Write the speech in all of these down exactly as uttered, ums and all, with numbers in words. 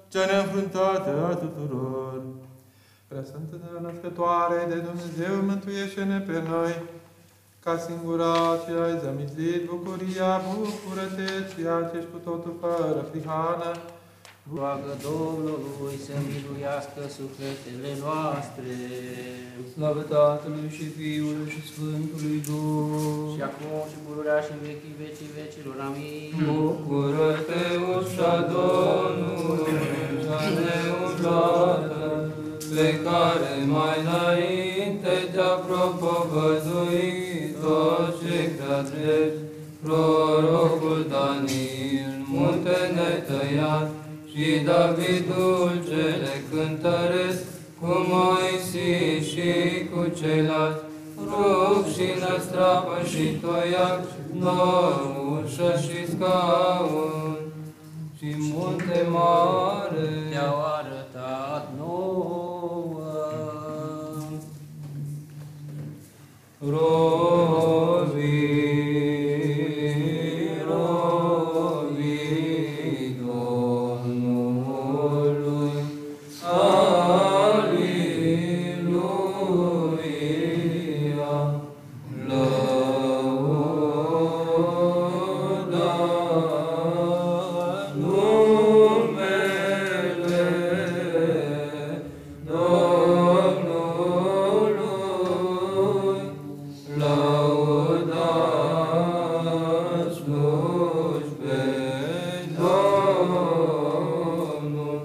cea neînfruntată a tuturor. Preasfântă Născătoare de Dumnezeu, mântuiește-ne pe noi, ca singura ce ai zămislit bucuria, bucură-te, ceea ce ești cu totul fără prihană. Roagă Domnului să miluiască sufletele noastre. Slavă Tatălui și Fiului și Sfântului Duh. Și acum și pururea și în vecii vecii vecilor. Amin. Bucură-te, ușa Domnului, cea neumblată, pe care mai înainte te-a propovăduit toți cei prea drept, prorocul Daniel, munte netăiat, și Davidul cele cântăresc, cu Moisie și cu ceilalți, rug și năstrapă și toiac, nor, ușă și scaun, și munte mare te-au arătat nouă. Rovi, rovi Domnului, Aliluia, lăuda numele Domnului, lăudați slujbe Domnul.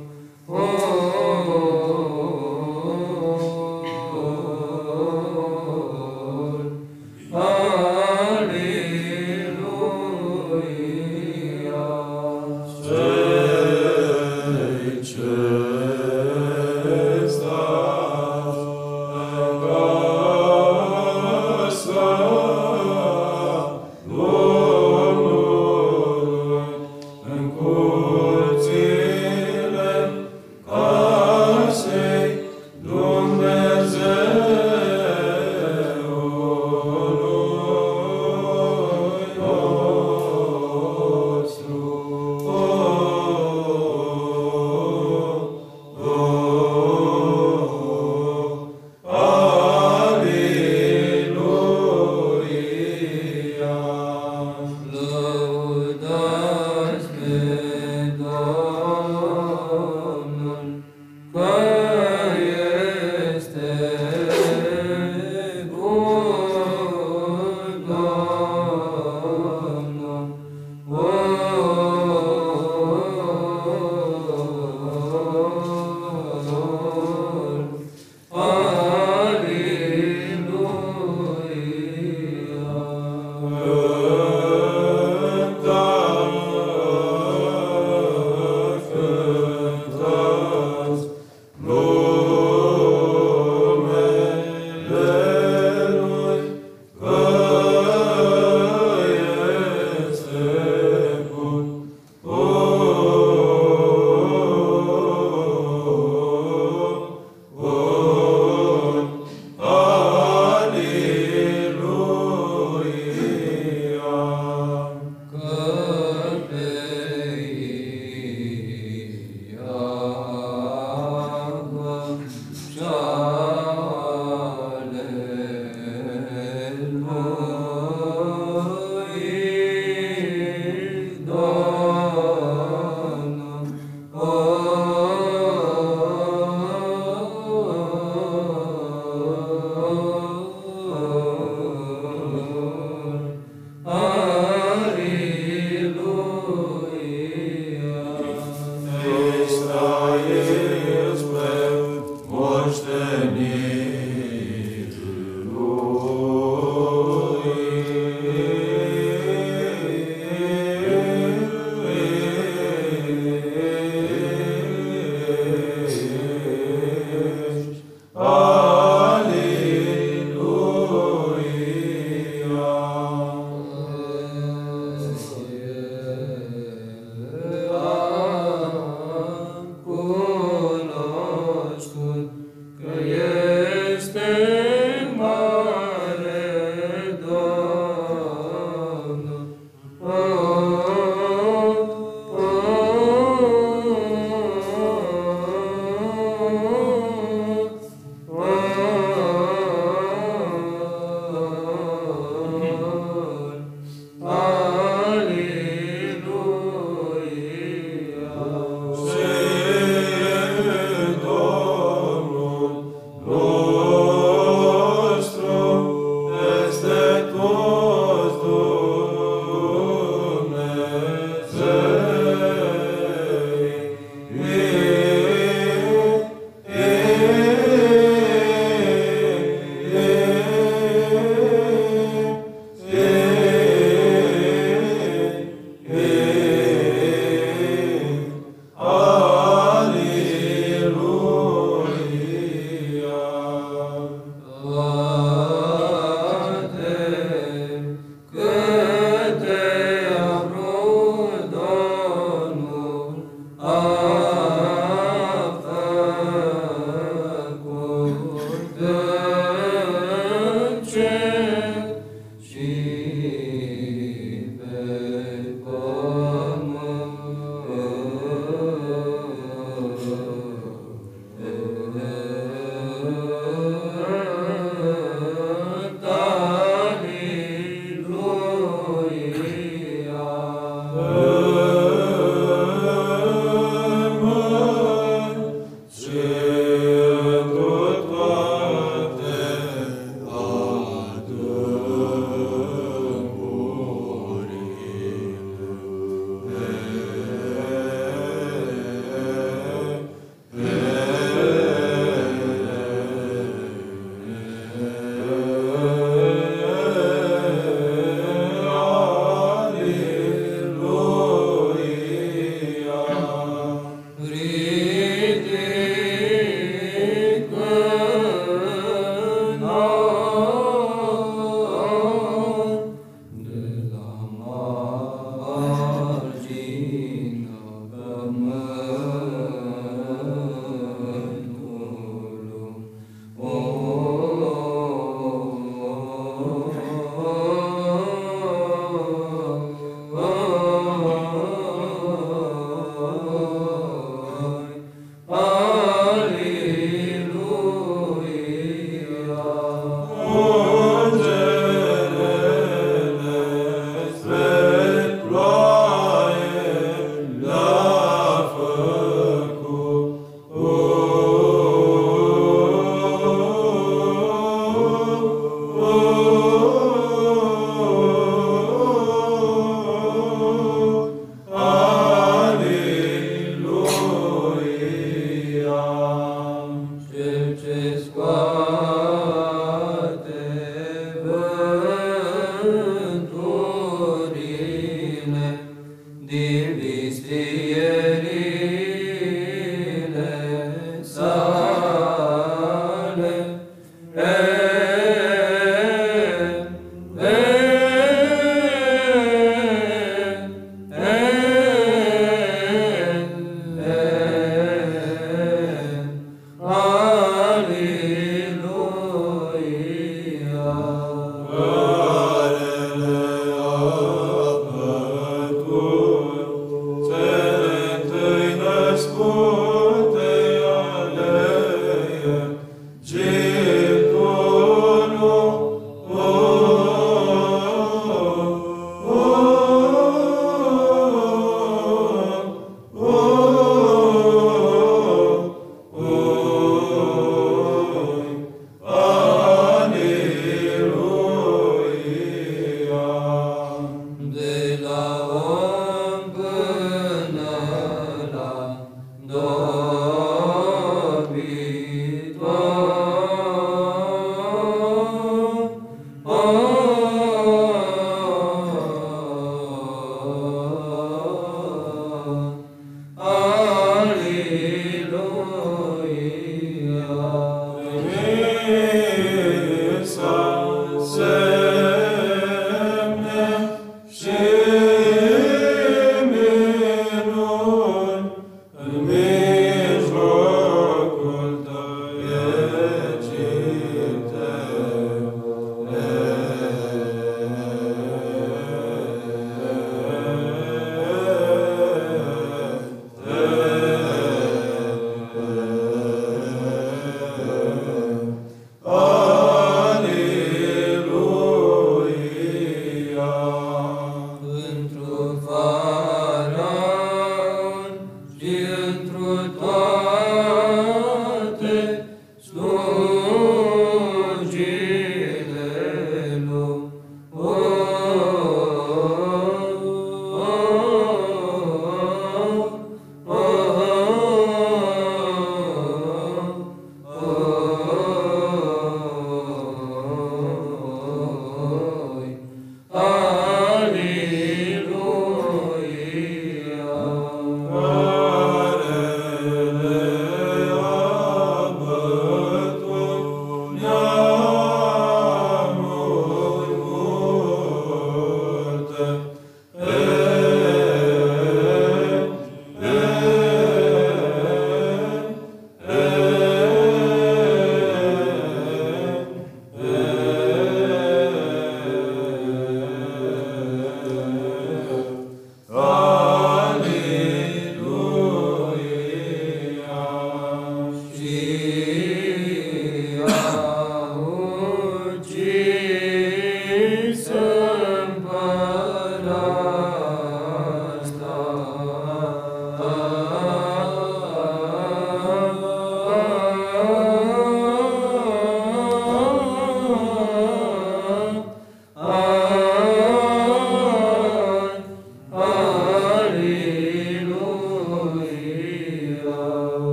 Alleluia.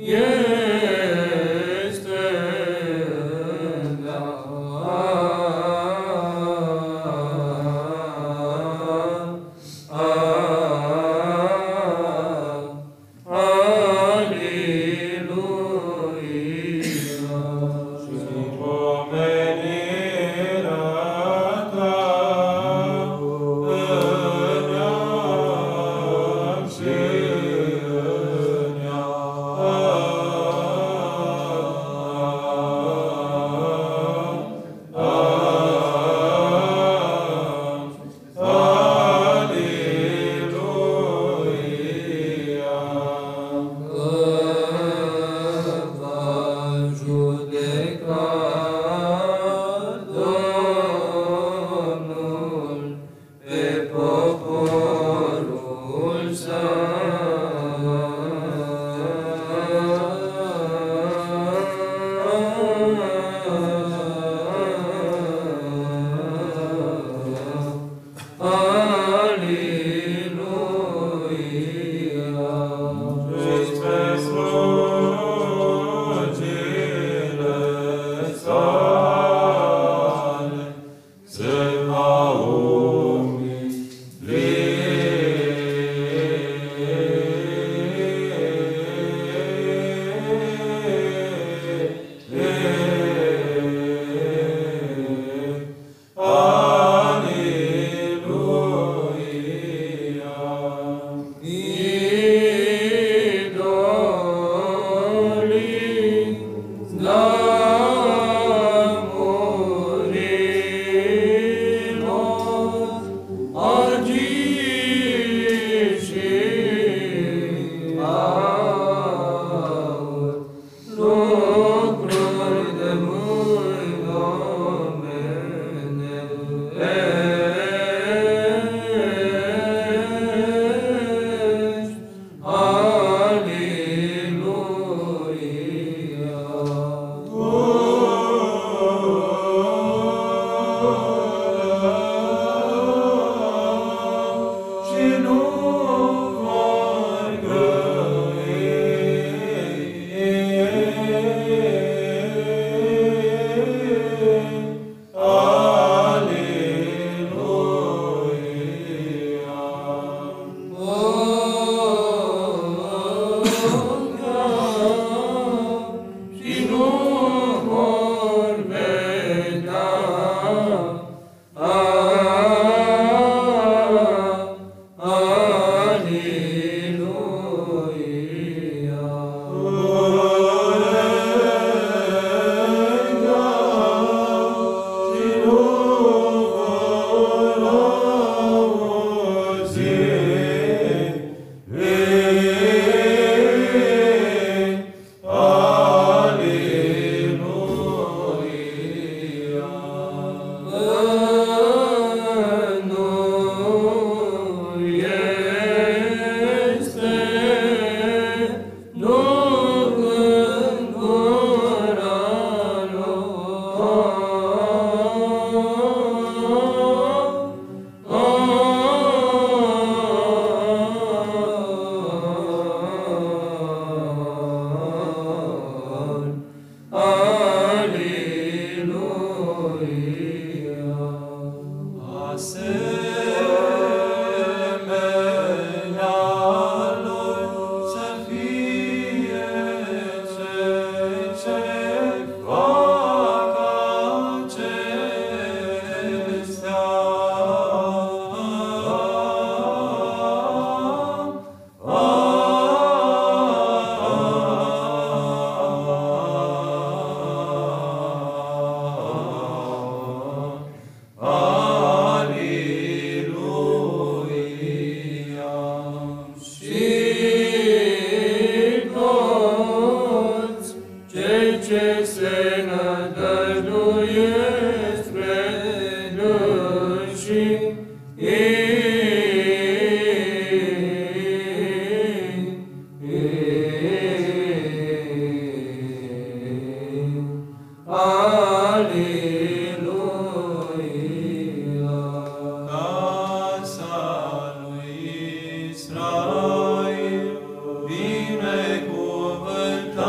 Binecuvântat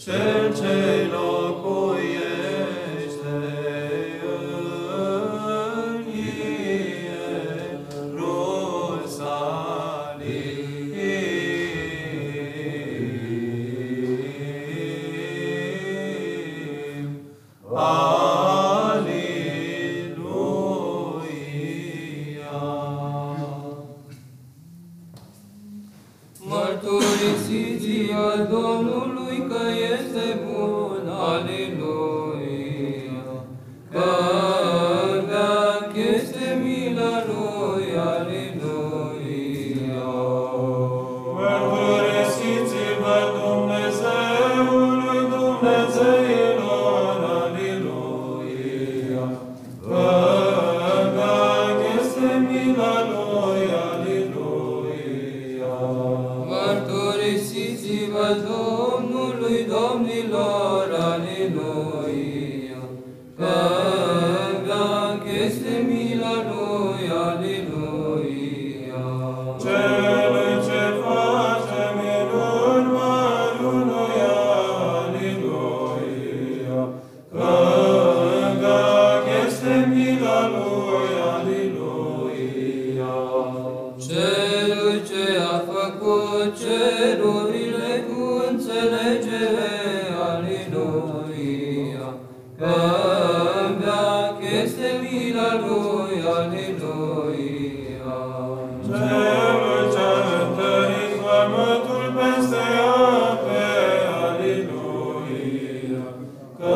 Cel ce locuiește în Ierusalim. Aleluia. Mărturisiți-vă Domnului că este bun, aleluia, că veac este mila Lui, aleluia. Mărturisiți-vă Dumnezeului Dumnezeilor, aleluia, că veac este mila Lui, aleluia. Mărturisiți-vă Domnului domnilor, aleluia, că veac este mila Lui, aleluia. Celui ce face minuni mărunuia, aleluia, că veac este mila Lui, aleluia. Celui ce a făcut cerurile cu înțelegere, aleluia, că veac este mila Lui, aleluia. Celui ce a întărit pământul peste ape, aleluia, că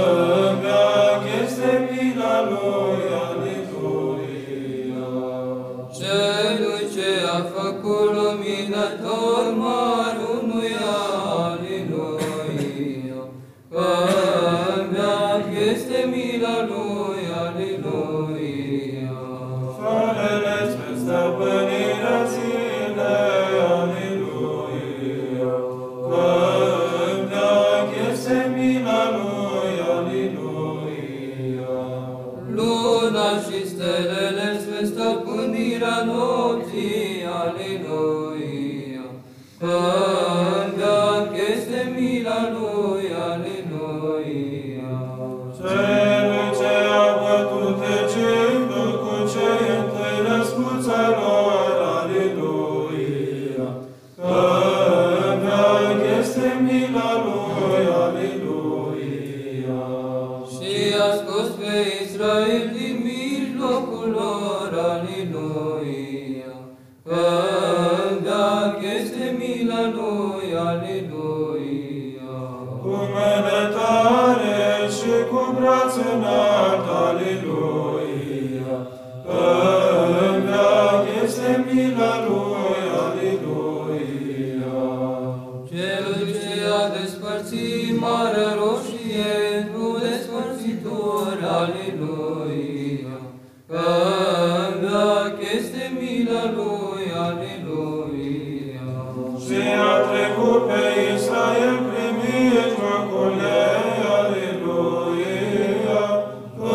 veac este mila Lui, aleluia. Celui ce a făcut luminător mărunuia, aleluia, că veac este mila Lui, aleluia. Soarele spre stăpânirea zilei, aleluia, că veac este mila Lui, aleluia. Luna și stelele spre stăpânirea nopții, aleluia, că veac este mila Lui, aleluia. Celui ce a bătut Egiptul cu cei întâi născuți ai lor, aleluia, că veac este mila Lui, aleluia. Și a scos pe Israel din mijlocul lor, aleluia, că veac este mila Lui, aleluia. Cu mână tare și cu braț înalt, aleluia, că veac este mila Lui, aleluia. Celui ce a despărțit Marea Roșie într-o despărțitor, aleluia, că veac este mila Lui, aleluia. Și a trecut pe Israel prin mijlocul ei, aleluia, că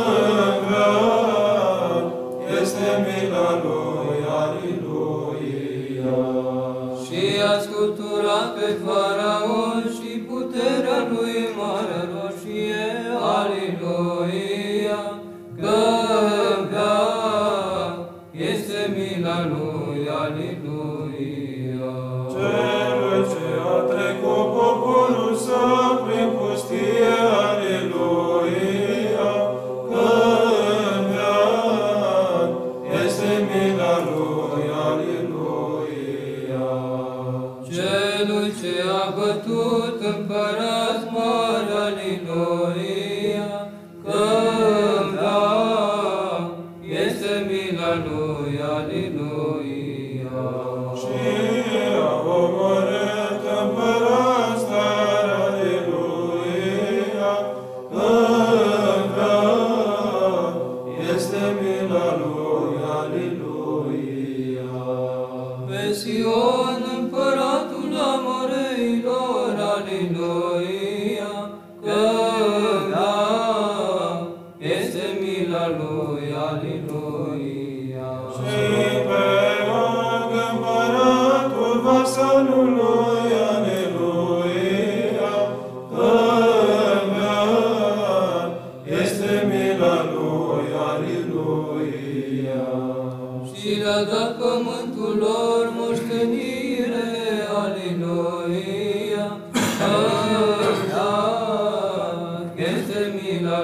veac este mila Lui, aleluia. Și a sculpturat pe Faraon și puterea lui Marea Roșie, aleluia, că veac este mila Lui, aleluia. Celui ce a trecut poporul său prin pustie, aleluia, că veac este mila Lui, aleluia. Celui ce a bătut împărați mari, aleluia, că veac este mila Lui, aleluia. Și a omorât împărați tari, aleluia, că veac este mila Lui, aleluia. Pe Sion împăratul amoreilor, aleluia, că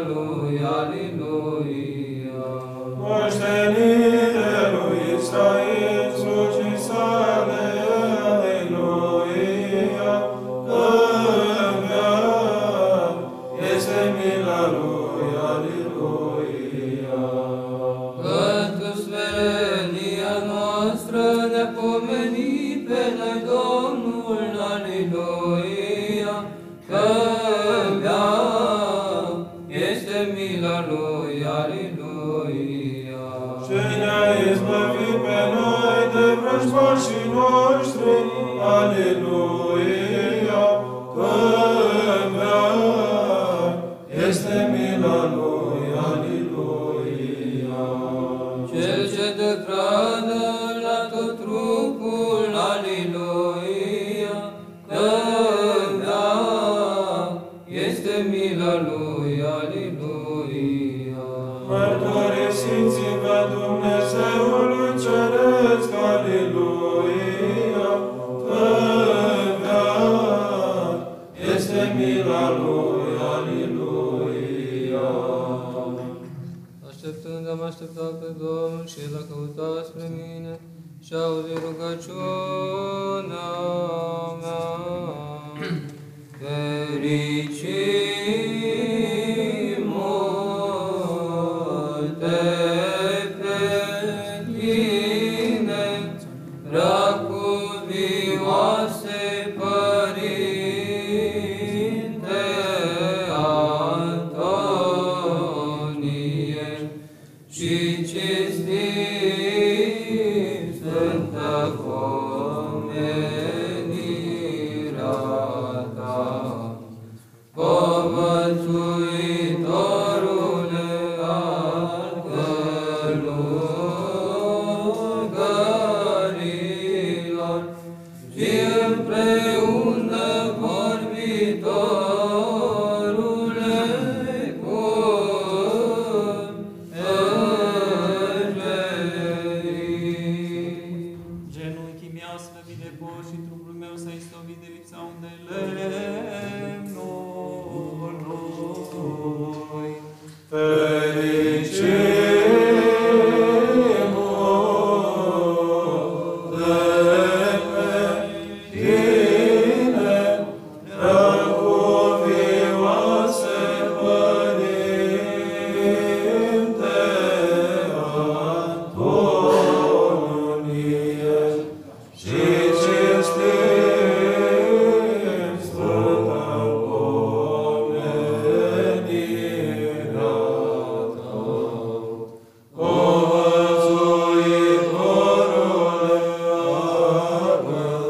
lui, aleluia. Moștenire lui Israel, slujii sale, aleluia. Că este mila lui, aleluia. Pentru smerenia noastră ne-a pomenit pe noi Domnul, aleluia. Că este mila lui, aleluia. Și ne-a izbăvit pe noi de vrăjmașii noștri, aleluia. Că este mila lui, aleluia. Cel ce dă hrană la tot trupul, aleluia. Că este mila lui, aleluia. Mărturisiți-vă Dumnezeului Ceresc, aleluia. Că este mila lui, aleluia. Așteptând am așteptat pe Domnul și l-a căutat spre mine și a auzit rugăciunea mea. Fericim multe pe tine, racuvioase Părinte Antonie, și cinstim Sfântă pomenirea ta. Povățuitorule al călugărilor și împreună vorbitorule cu îngerii. Genunchii mi-au slăvit de post și trupul meu s-a istovit de lipsa unei lemnului. Fericim multe pe tine, racuvioase Părinte Antonie, și cinstim Sfântă pomenirea ta. Povățuitorule al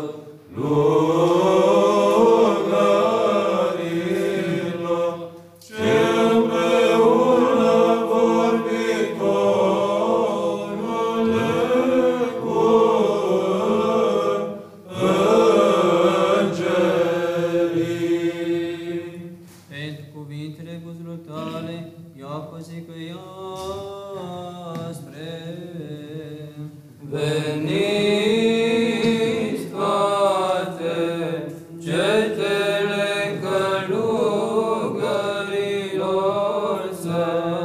călugărilor și împreună vorbitorule cu îngerii. Pentru cuvintele guzilor tale, ia păzi că ea spre veniți toate cetele călugărilor să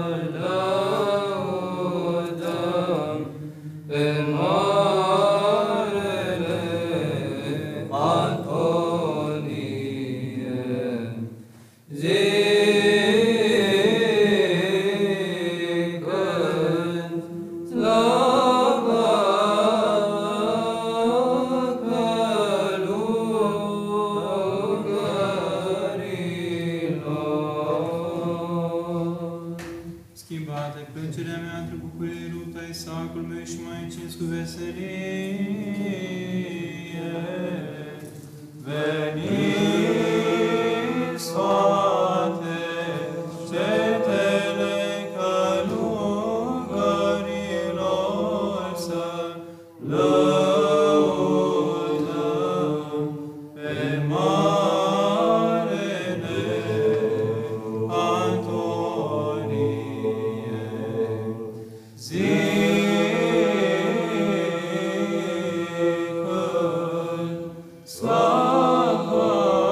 lăudăm pe marele Antonie. Zicând slava călugărilor. Schimbate plângerea mea între bucurii, ruta Isaacul meu și mai încins cu veselie. Veniți toate cetele călugărilor să lăudăm pe marele Antonie. Zicând slava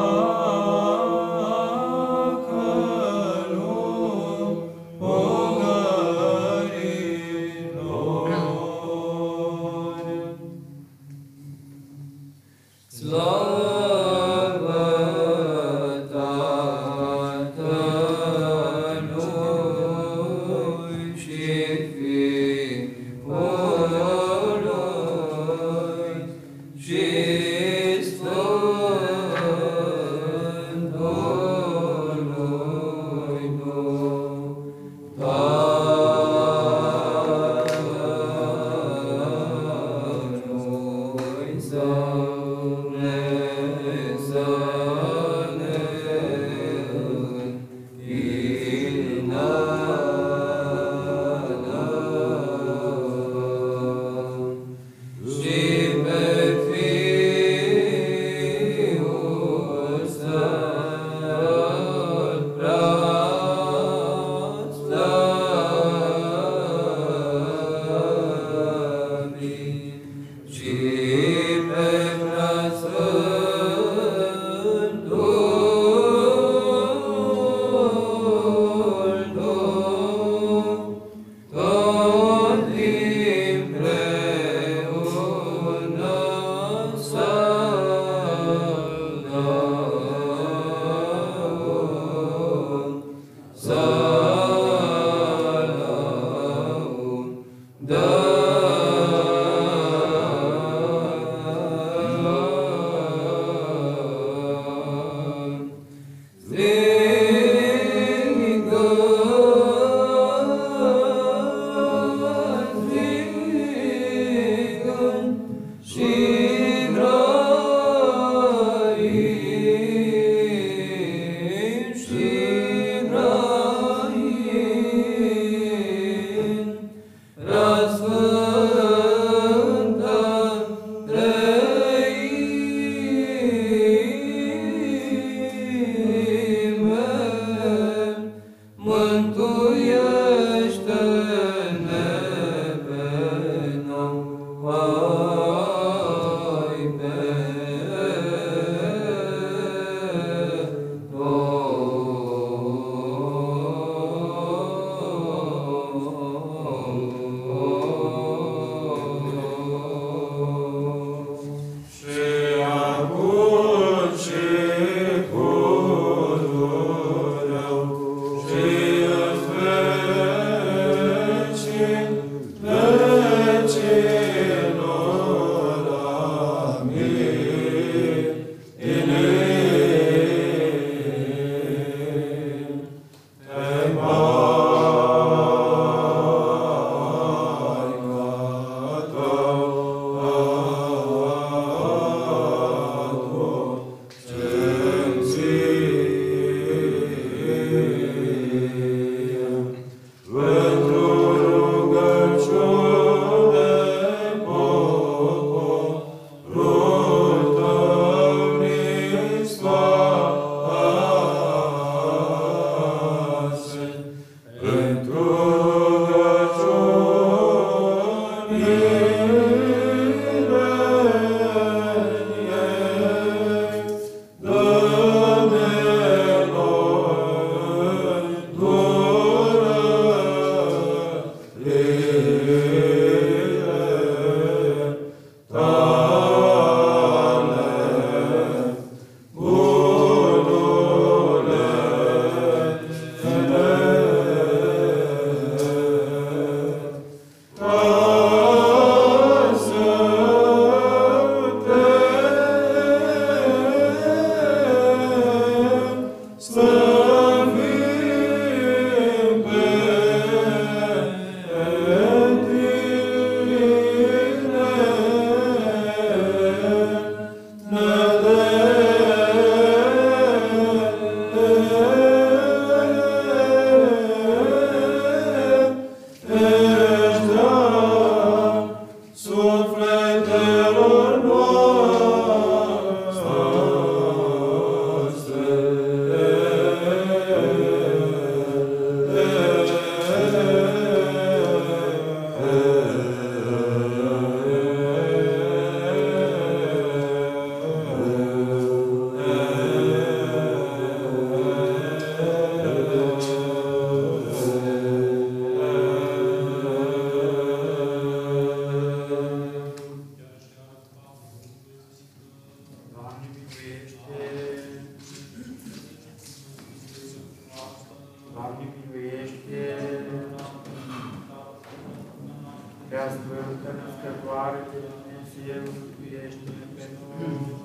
Prea Sfântă Născătoare de Dumnezeu, mântuiește-ne pe noi.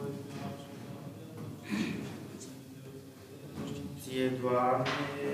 Ție, Doamne,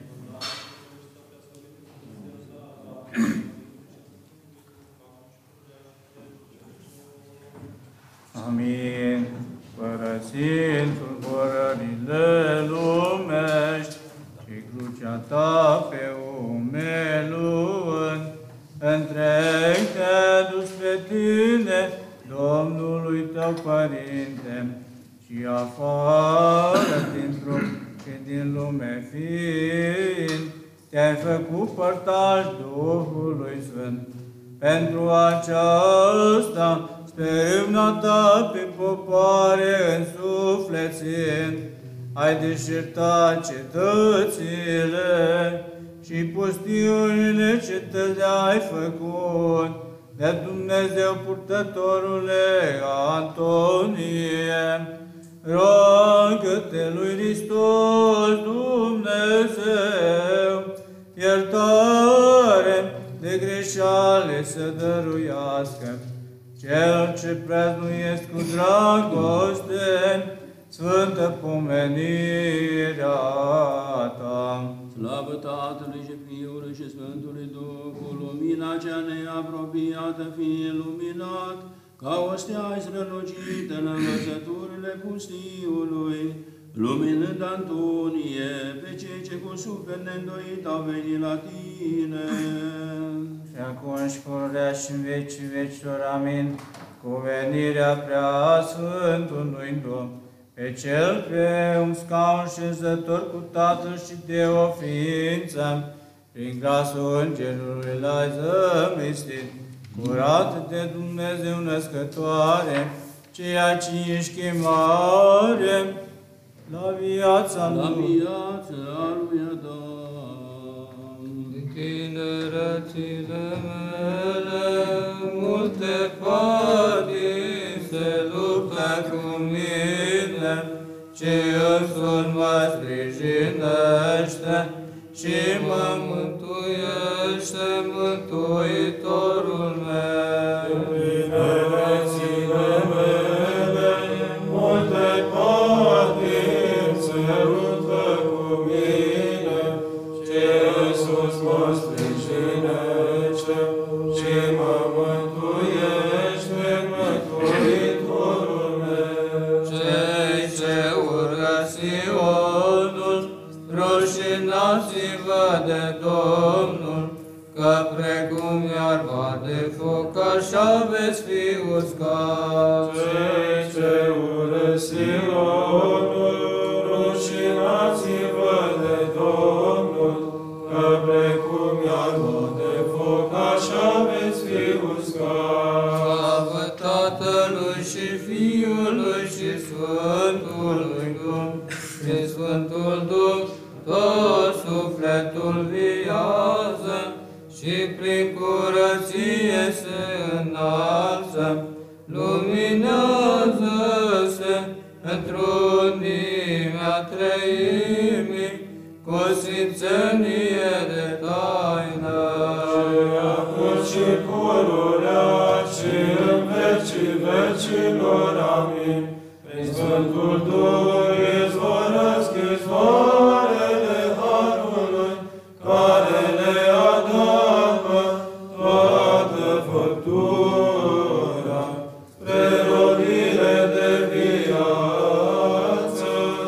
amin. Părăsind tulburările lumești și crucea ta pe ume luând, întreg te dus pe tine, Domnului tău Părinte, și afară din trup și din lume fiind, te-ai făcut părtaș Duhului Sfânt. Pentru aceasta, stăpâna ta pe popoare însuflețind, ai deșertat cetățile și pustiunile ce te le-ai făcut, de Dumnezeu purtătorule Antonie. Roagă-te lui Hristos Dumnezeu, iertare de greșeale să dăruiască, cel ce praznuiesc cu dragoste sfântă pomenirea iată fie luminat, ca o stea strălucită în învățăturile pustiului, luminând Antonie pe cei ce cu suflet neîndoit au venit la tine. Și acum și pururea și în vecii vecilor, amin, cu venirea prea Sfântului Domn, pe cel pe un scaun șezător cu Tatăl și de o ființă, prin glasul Îngerului l-ai zămislit, curat de Dumnezeu născătoare, ceea ce ești chemare la viața La lui. viața lui Adam. Tinerețile mele, multe patimi se luptă cu mine, ce însul mă sprijinește și mă mântuiește Mântuitorul meu. Tinerețile mele, multe patimi se luptă cu mine, ce Iisus mă sprijinește și mă mântuiește Mântuitorul meu. Cei ce urcă Sionul, rușinați-vă de Domnul, că precum iarba de foc, așa veți fi uscați. Cei ce ură Sionul, rușinați-vă de Domnul, că precum iarba de foc, așa veți fi uscați. Slavă Tatălui și Fiului și Sfântului Duh, prin Sfântul Duh, tot sufletul viază și prin curăție se înalță, luminează-se întrunimea treimii, cu sfințenie de taină. Acum și pururea și în vecii vecilor, amin. Prin Sfântul Duh izvorăsc izvoarele Harului, care le adapă toată făptura, spre rodire de viață.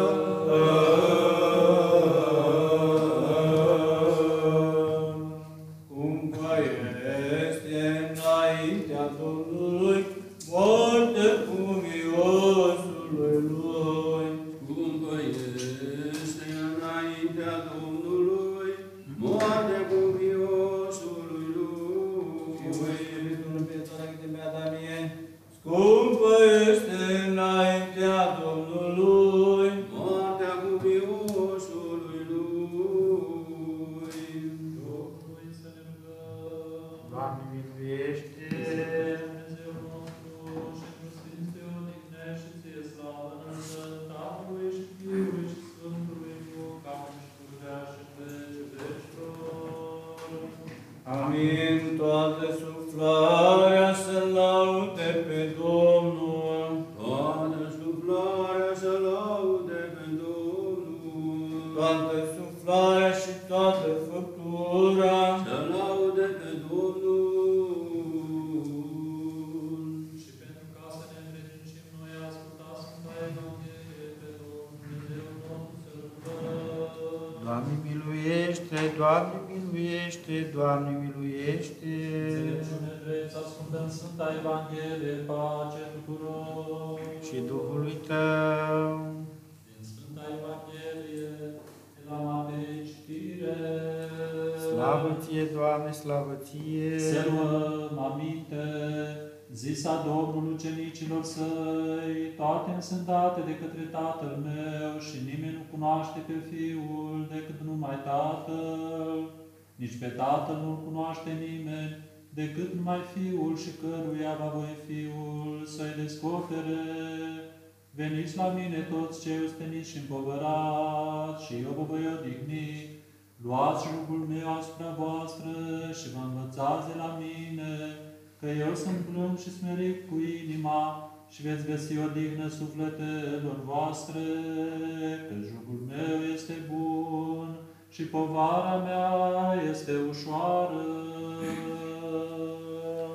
Cum că este înaintea Domnului, moarte cuviosului lui. Cum că este înaintea Domnului, moarte cuviosului lui. Și voi, iubitul pe toată câte mi-a dat mie, scumpă este înaintea Domnului. Moartea cuviosului lui. Domnului să ne rugăm. Doamne, miluiește! Dumnezeu nostru și într-o sfințe odihnește ție slavă înălțăm Tatălui și Fiului și Sfântului Duh, acum și pururea și în vecii vecilor. Amin. Toată suflarea să laude pe Domnul. Toată suflarea să laude pe Domnul. Toată suflarea și toată făptura Să laude pe Domnul. Și pentru ca să ne învrednicim noi, ascultați Sfânta Evanghelie pe Dumnezeu nostru să rugăm. Doamne, miluiește! Doamne, miluiește! Doamne, miluiește! Înțelepciune drept, să ascultăm Sfânta Evanghelie, pace tuturor. Și Duhului Tău! Din Sfânta Evanghelie, de la Matei, citire. Slavă Ție, Doamne, slavă Ție! Să luăm aminte, zisa Domnul ucenicilor Săi, toate îmi sunt date de către Tatăl meu și nimeni nu cunoaște pe Fiul decât numai Tatăl, nici pe Tatăl nu-L cunoaște nimeni decât numai Fiul și căruia va voi Fiul să-i descopere. Veniți la mine toți cei osteniți și împovărați și eu vă voi odihni. Luați jugul meu asupra voastră și vă învățați de la mine, că eu sunt blând și smerit cu inima și veți găsi odihnă sufletelor voastre, că jugul meu este bun și povara mea este ușoară.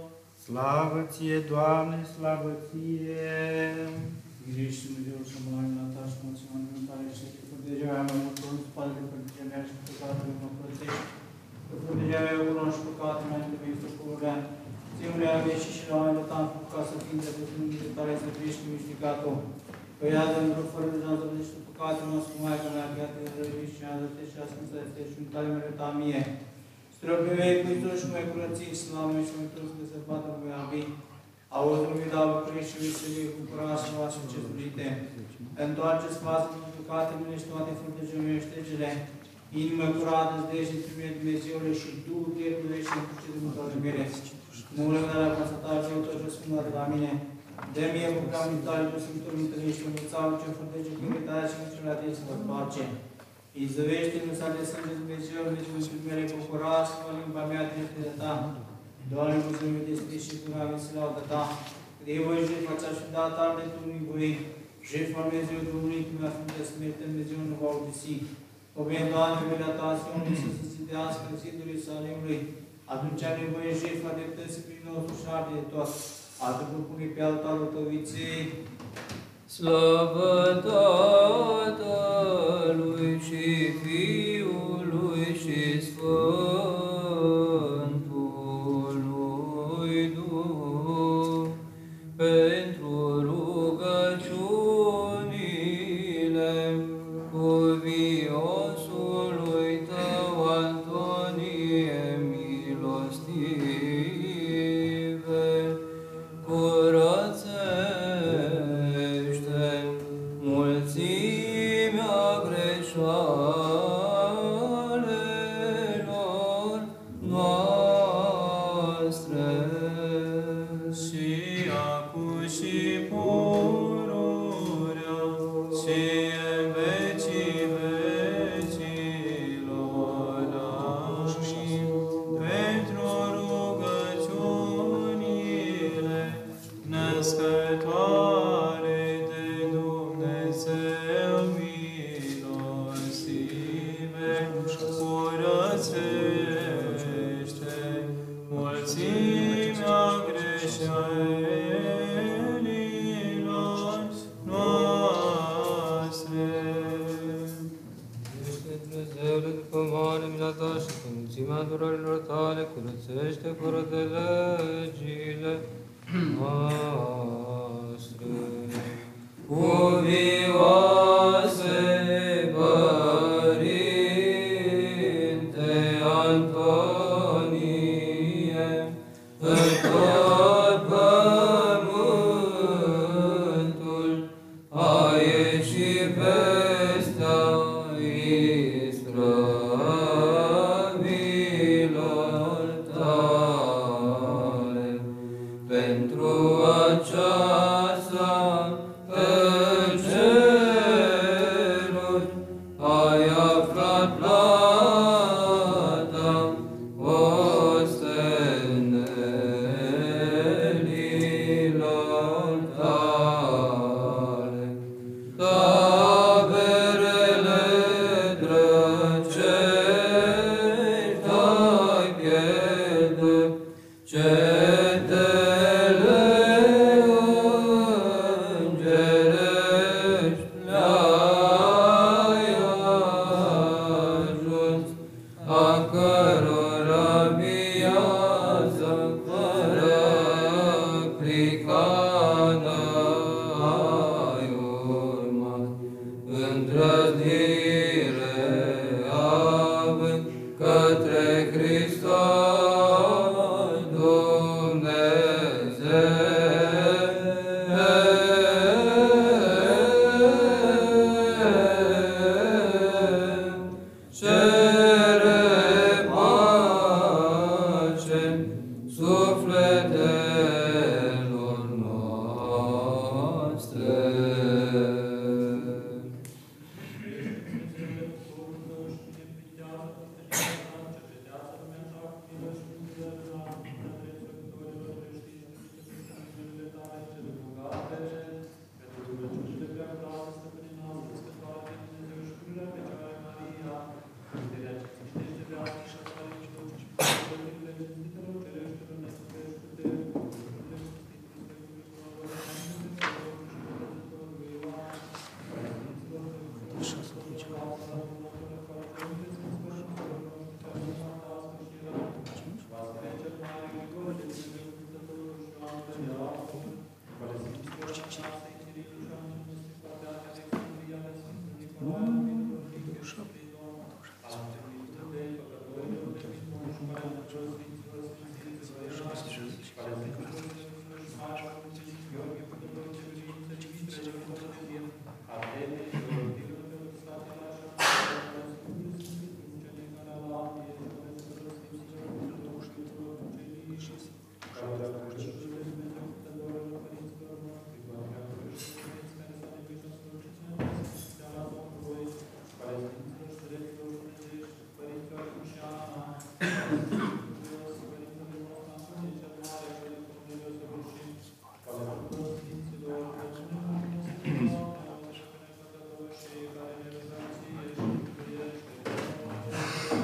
Slavă ție, Doamne, slavă ție! Mirești Dumnezeu și mare la ta și mulțumim în tale și că fărdegerea mea mă mulțumim, spate de fărdegerea mea și păcatele mă plătești. Că fărdegerea mea eu cunosc păcatele mea, de vei făcurea. Ție-mule a vieții și la oamenii ta am făcut ca să fim de pătrândile tale să trăiești cu mișticat-o. Că iată într-o fără de janzăvești cu păcatele noastre, cu Maica mea, că iată de răviști și janzăvești și ascunsă este și în tale mele ta mie. Străbim ei cu Iisus și mai curății, slavă și mai toți că se bată cu ea vii. Auzi-mi vi dau bucurii și veselie cu curajul voastră ce zburite. Întoarceți față cu păcatele mele și toate fântăcele mele ștergele. Inimă curată îți deci de primire Dumnezeule și Duhul pierduiește în cruce de mântare mele. Mângâie de la constatare și eu tot ce spun de la mine. Dă mie cu prea mântare cu Sfântul Mântărești, învățau ce fântăce cu mântare și nu la tine să vă pace. Izăvește-mi să de sânge Dumnezeu, Dumnezeu mele cu curaj, să mă limba mea dreptă de ta. Doamne, mulțumim de scris și cu rame să laudă ta. De eu voi jertfa ți-aș fi dat arde tu nu-i voi. Jertfa Dumnezeu Domnului, cum a făcut să merite Dumnezeu nu va audisi. O bine, Doamne, velea ta, Sfântul să se zidească zidurile Salimului. Atunci am nevoie jertfa dreptății prin nostru și arde de tot. Atât nu pune pe altarul tău viței. Slavă Tatălui și Fiului și Sfântului Duh, pentru rugăciunile cuviosului tău, Antonie milostive, curățește mulțimea greșoalelor noastre. Și acum și pururea și în vecii vecilor. Amin. Pentru rugăciunile născătoare de Dumnezeu milostive, curățește mulțimea greșelilor noastre. Ești Dumnezeule, după mare mila ta și cu mulțimea durerilor tale, curățește fără de legile noastre. Cuvioase Părinte Antonie, în tot pământul a ieșit vestea isprăvilor tale. Pentru aceasta pe ceruri ai aflat plata ostenelilor tale. Taberele drăcești ai pierdut, cetele îngerești le-ai ajuns.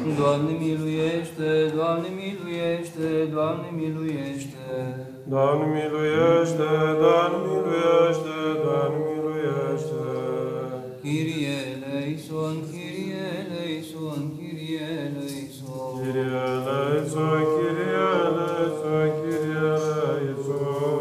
Doamne miluiește, Doamne miluiește, Doamne miluiește. Doamne miluiește, Doamne miluiește, Doamne miluiește. Kyrie eleison, Kyrie eleison, Kyrie eleison. Kyrie eleison, Kyrie eleison, Kyrie eleison.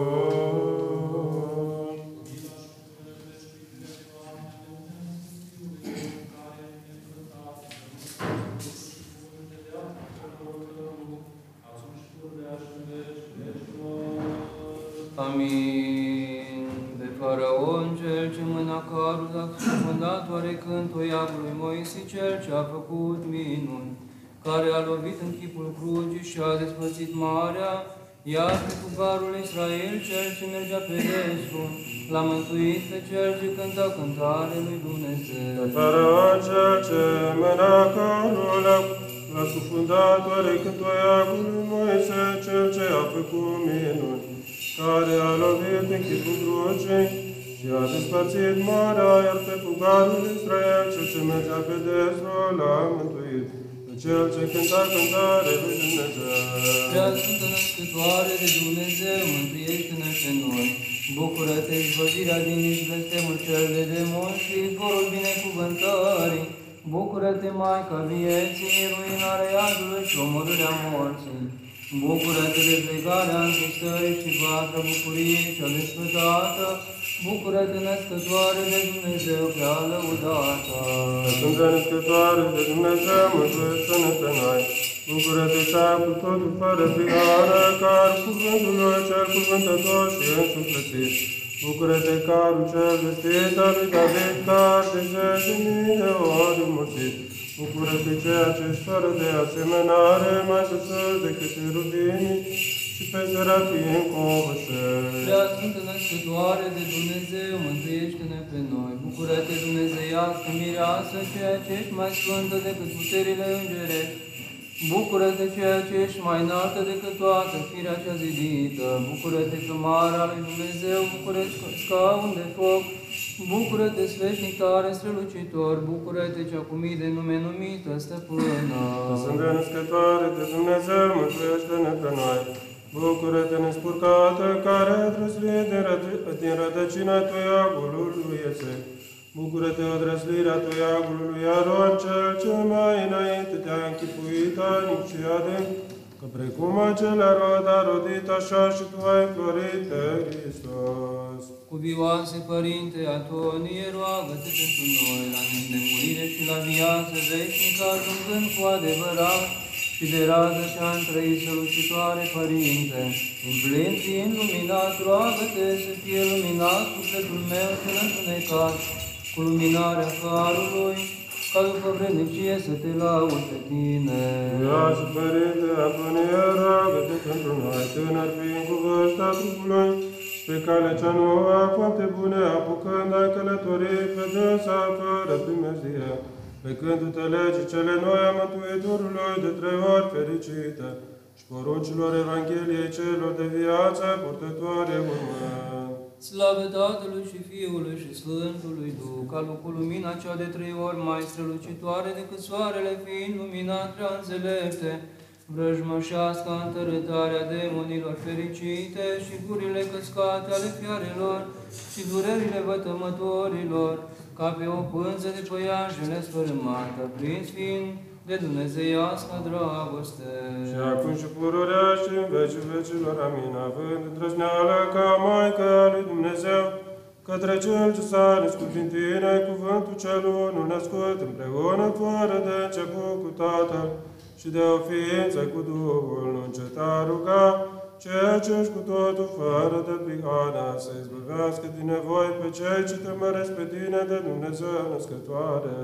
Amin. Pe Faraon, cel ce mâna carul a scufundat oarecând toiagul lui Moise, cel ce a făcut minuni, care a lovit în chipul crucii și a despărțit marea, iar pe fugarul Israel, cel ce mergea pe destru, l-a mântuit pe cel ce cânta cântare lui Dumnezeu. Pe Faraon, cel ce mâna carul l-a scufundat oarecând toiagul lui Moise, cel ce a făcut minuni, care a lovit în chipul crucii și a despărțit marea, iar pe fugarul Israel, cel ce mergea pe destru, l-a mântuit, pe cel ce cânta cântare lui Dumnezeu. Prea Sfântă Născătoare de Dumnezeu, mântuiește-ne pe noi. Bucură-te, izbăvirea din blestemul cel de demon și izvorul binecuvântării. Bucură-te, Maica vieții, ruinarea iadului și omorârea morții. Bucură-te de plecarea întristării și vatră bucuriei cea desfătată. Bucură-te, Născătoare de Dumnezeu, prea lăudată. Sfântă Născătoare de Dumnezeu, mântuiește-ne pe noi. Bucură-te, cea cu totul fără prihană, care cuvântul lui cel cuvântător și însuflețit. Bucură-te, carul cel vestit al lui David, care de zeci de mii de ori înmulțit. Bucură-te, ceea ce ești fără de asemănare, mai pe sus decât cherubinii și pe serafim covârșești. Prea Sfântă Născătoare de Dumnezeu, mântuiește-ne pe noi. Bucură-te, Dumnezeiască mireasă, ceea ce ești mai sfântă decât puterile îngerești. Bucură-te, ceea ce ești mai înaltă decât toată firea cea zidită. Bucură-te, cămara lui Dumnezeu, bucură-te, scaun de foc. Bucură-te, sfeșnic tare strălucitor, bucură-te, cea cu mii de nume numită stăpână. Sfântă Născătoare de Dumnezeu, mântuiește-ne pe noi. Bucură-te, nespurcată, care a drăslit din, răd- din rădăcina toiagului lui Iese. Bucură-te, o drăslirea toiagului lui Aron, cel ce mai înainte te-a închipuit anic și adânc, că precum acela rod a rodit, așa și tu ai florit pe Hristos. Cuvioase Părinte Atonie, roagă-te pentru noi, la nemurire și la viață veșnică, ajungând cu adevărat și de radă cea întrăit sălucitoare, Părinte. În plin fiind luminat, roagă-te să fie luminat sufletul meu cel întunecat, cu luminarea Harului, ca după vrednicie să te laud pe tine. Cuvioase Părinte Atonie, roagă-te pentru noi, tânăr fiind cu vârsta trupului, pe calea cea nouă a fapte bune, apucând ai călătorit pe dânsa fără primezie, pe când tu te legi cele noi a Mântuitorului de trei ori fericită și poruncilor Evangheliei celor de viață purtătoare urmând. Slavă Tatălui și Fiului și Sfântului Duh, ca cu lumina cea de trei ori mai strălucitoare decât soarele, fiind luminat prea înțelepte, vrăjmășească întărâtarea demonilor fericite și gurile căscate ale fiarelor și durerile vătămătorilor, ca pe o pânză de păianjene sfărâmată, prins fiind de dumnezeiască dragoste. Și acum și pururea și în vecii vecilor, amin, având îndrăzneală ca Maica lui Dumnezeu, către Cel ce s-a născut din tine, cuvântul cel unul născut împreună, fără de început cu Tatăl, și de o ființă cu Duhul, nu înceta ruga, ceea ce ești cu totul fără de prihană, să izbăvească din nevoi pe cei ce te măresc pe tine de Dumnezeu născătoare.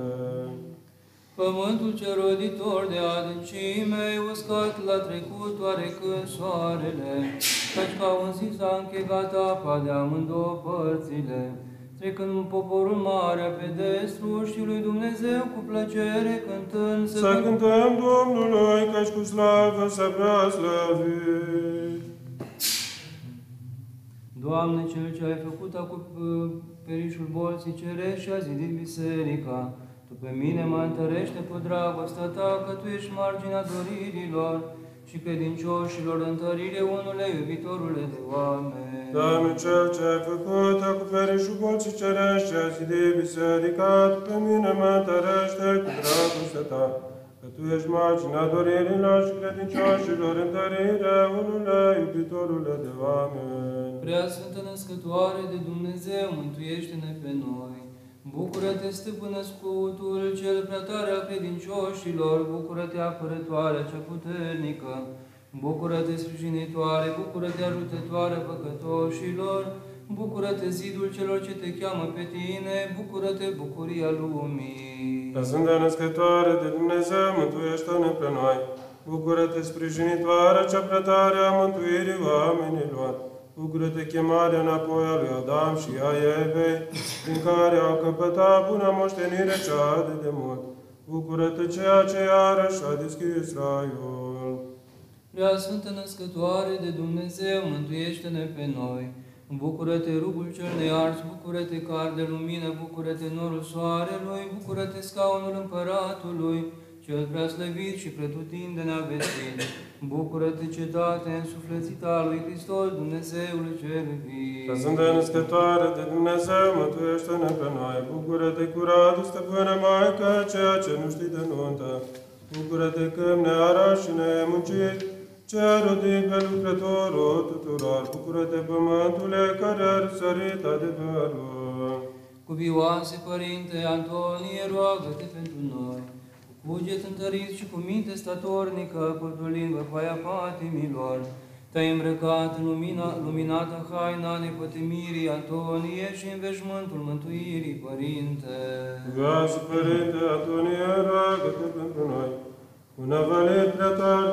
Pământul cel roditor de adâncime, uscat la trecut oarecând soarele, căci ca un zi s-a închegat apa de amândouă părțile, trecând poporul marea pe destru și lui Dumnezeu cu plăcere cântând să, Să cântăm Domnului, căci cu slavă să prea slăvit. Doamne, Cel ce ai făcut acoperișul bolții cerești și a zidit biserica, Tu pe mine mă întărește cu dragostea ta, că tu ești marginea doririlor și credincioșilor întărire unule, iubitorule de oameni. Doamne, Cel ce ai făcut acoperișul bolții cerești și ai zidit biserica, tu pe mine mă întărește cu dragostea ta, că tu ești marginea doririlor și credincioșilor întărire unule, iubitorule de oameni. Prea Sfântă Născătoare de Dumnezeu, mântuiește-ne pe noi. Bucură-te, stăpână scutul, cel prea tare al credincioșilor, bucură-te, apărătoare cea puternică, bucură-te, sprijinitoare, bucură-te, ajutătoare păcătoșilor, bucură-te, zidul celor ce te cheamă pe tine, bucură-te, bucuria lumii. La Sfântă Născătoare de Dumnezeu, mântuiește-ne pe noi. Bucură-te, sprijinitoare cea prea tare a mântuirii oamenilor. Bucură-te, chemarea înapoi a lui Adam și a Evei, din care au căpătat bună moștenire cea de demult. Bucură-te, ceea ce iarăși a deschis raiul. Prea Sfântă Născătoare de Dumnezeu, mântuiește-ne pe noi. Bucură-te, rugul cel nears, bucură-te, car de lumină, bucură-te, norul soarelui, bucură-te, scaunul împăratului, cel prea slăvit și pretutindenea vestit. Bucură-te, cetate însuflețită a lui Hristos, Dumnezeul cel vii. Ca Sfântă Născătoare de Dumnezeu, mântuiește-ne pe noi. Bucură-te, curată, stăpână Maică, ceea ce nu știi de nuntă. Bucură-te, câmp nearaș și nemuncit, ce a rodit pe lucrătorul tuturor. Bucură-te, pământule, care a răsărit adevărul. Cuvioase, Părinte Antonie, roagă-te pentru noi. Cuget întărit și cu minte statornică, pătulind văpaia patimilor, te-ai îmbrăcat în lumina, luminată haina nepătimirii Antonie și în veșmântul mântuirii, Părinte. Cuvioase, Părinte Antonie, roagă-te pentru noi. Un avalit prea tare,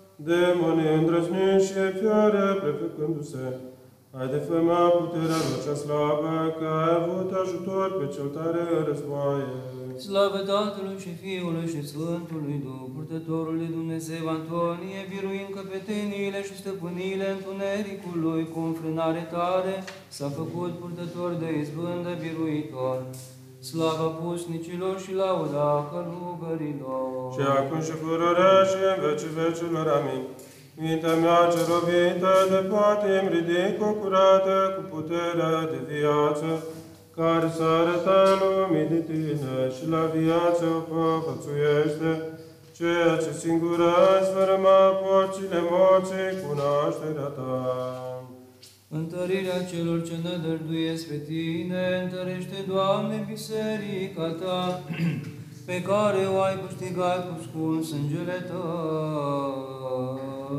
demonii îndrăzniți și fiare prefăcându-se, ai defămat puterea lor cea slabă, că ai avut ajutor pe cel tare în războaie. Slavă Tatălui și Fiului și Sfântului Duh, purtătorul de Dumnezeu Antonie, biruind căpeteniile și stăpâniile întunericului, cu înfrânare tare, s-a făcut purtător de izbândă biruitor. Slava pusnicilor și lauda călugărilor. Și acum și pururea și în vecii vecilor, amin. Mintea mea ce robită de poate îmi ridic o curată cu puterea de viață, care să arătă lumii de tine și la viață o povățuiește, ceea ce singură sfărâma porțile morții cunoașterea ta. Întărirea celor ce nădăjduiesc pe tine, întărește, Doamne, biserica ta, pe care o ai câștigat cu scund sângele tău.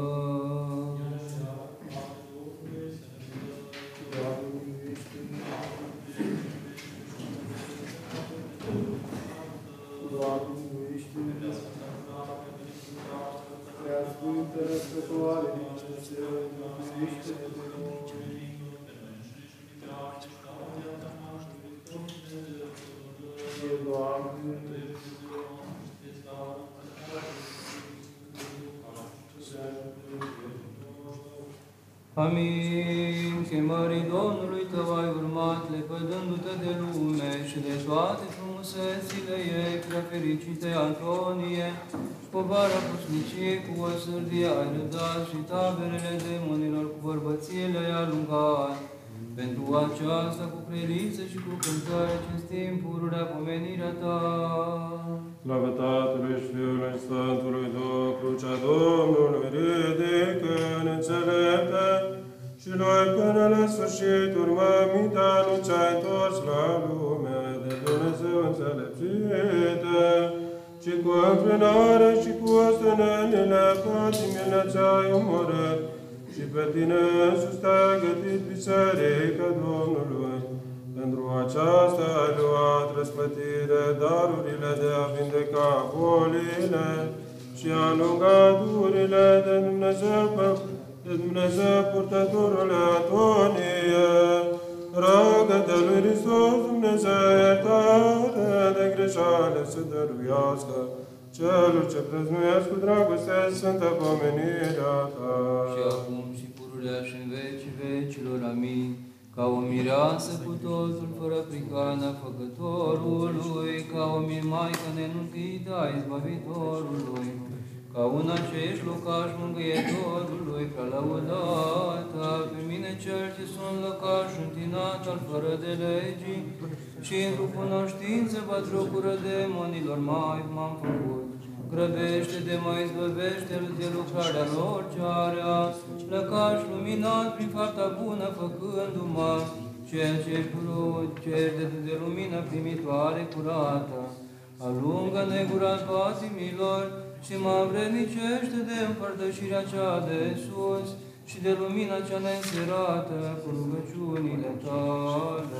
Amin. Chemării Domnului tău ai urmat, lepădându-te de lume și de toate frumusețile ei, prea fericite Antonie, povara pusniciei cu o sârdie ai rădat și taberele demonilor cu bărbăție le-ai alungat. Pentru aceasta, cu credință și cu cântare, cinstim pururea pomenirea ta. Slavă Tatălui și Fiului și Sfântului Duh, crucea Domnului ridică înțelepte și noi până la sfârșit urmămintea nu ți-ai întors la lume de Dumnezeu înțelepțite, ci cu înfrânare și cu ostenelile patimile ți-ai omorât și pe tine însuți te-ai gătit biserica Domnului. Pentru aceasta ai luat răsplătire, darurile de a vindeca bolile și a alunga durile de Dumnezeu, de Dumnezeu purtătorul Antonie. Rogă-te lui Hristos Dumnezeu iertare de greșeale să dăruiască celor ce prăznuiesc cu dragoste sfântă pomenirea ta. Și acum și pururea și în vecii vecilor. Amin. ca o mireasă cu totul fără prihană făcătorului, ca o mimaică nenuntită a izbăvitorului, ca un aceeași locaș mângâietorului, prea lăudată, pe mine cel ce sunt lăcaș întinat al fără de legii, și într-o cunoștință batrocură demonilor mai m-am făcut. Grăbește-te, mă izbăvește-l de lucrarea lor ce-area, lăcaș luminat prin fapta bună făcându-mă, cel ce ești curut, ce ești de, de lumină primitoare curată, alungă negura patimilor și mă învrednicește de împărtășirea cea de sus și de lumina cea neînserată cu rugăciunile tale.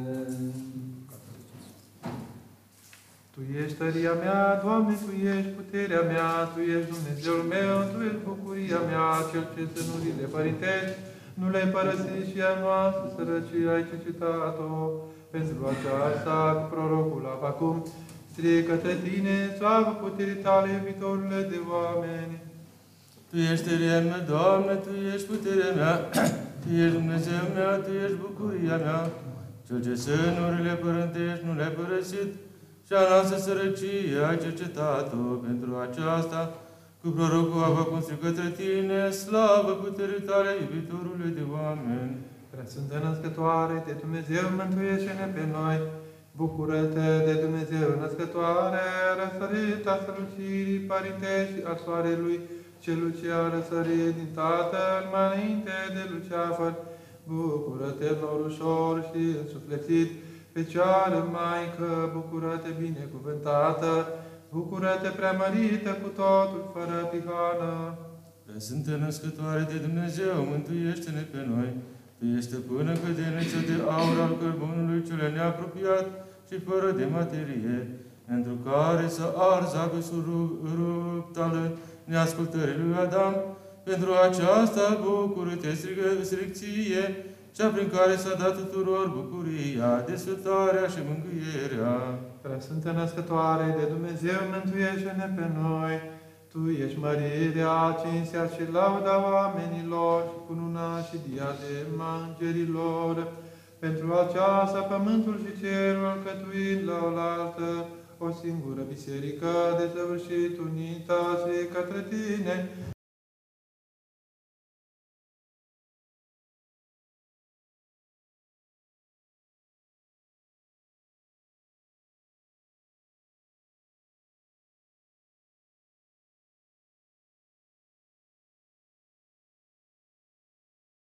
Tu ești tăria mea, Doamne, Tu ești puterea mea, Tu ești Dumnezeul meu, Tu ești bucuria mea, Cel ce sănurile părintești nu le-ai părăsit și a noastră sărăcie ai cercetat-o. Pentru aceasta, cu prorocul Abacum, strigă către Tine, slavă puterii Tale, iubitorule de oameni. Tu ești tăria mea, Doamne, Tu ești puterea mea, Tu ești Dumnezeu mea, Tu ești bucuria mea, Cel ce sănurile părintești nu le-ai părăsit și a noastră sărăcie ai cercetat-o. Pentru aceasta, cu prorocul Abacum strigă către Tine, slavă puterii Tale, iubitorule de oameni. Preasfântă Născătoare de Dumnezeu, mântuiește-ne pe noi. Bucură-te de Dumnezeu Născătoare, răsărita strălucirii părintești al soarelui, celui ce a răsărit din Tatăl mai înainte de Luceafăr. Bucură-te, nor ușor și însuflețit, Fecioară Maică, bucură-te binecuvântată, bucură-te preamărită cu totul fără prihană. Preasfântă Născătoare de Dumnezeu, mântuiește-ne pe noi. Tu ești stăpână cădeniță de aur al cărbunului cel neapropiat și fără de materie, pentru care să arzi abesul rupt al neascultării lui Adam. Pentru aceasta bucură-te, stricție, cea prin care s-a dat tuturor bucuria, desfătarea și mângâierea. Preasfântă Născătoare de Dumnezeu, mântuiește-ne pe noi. Tu ești mărirea, cinstea și lauda oamenilor și cununa și diadema îngerilor. Pentru aceasta, pământul și cerul, alcătuind la oaltă, o singură biserică, desăvârșit unită, și către Tine,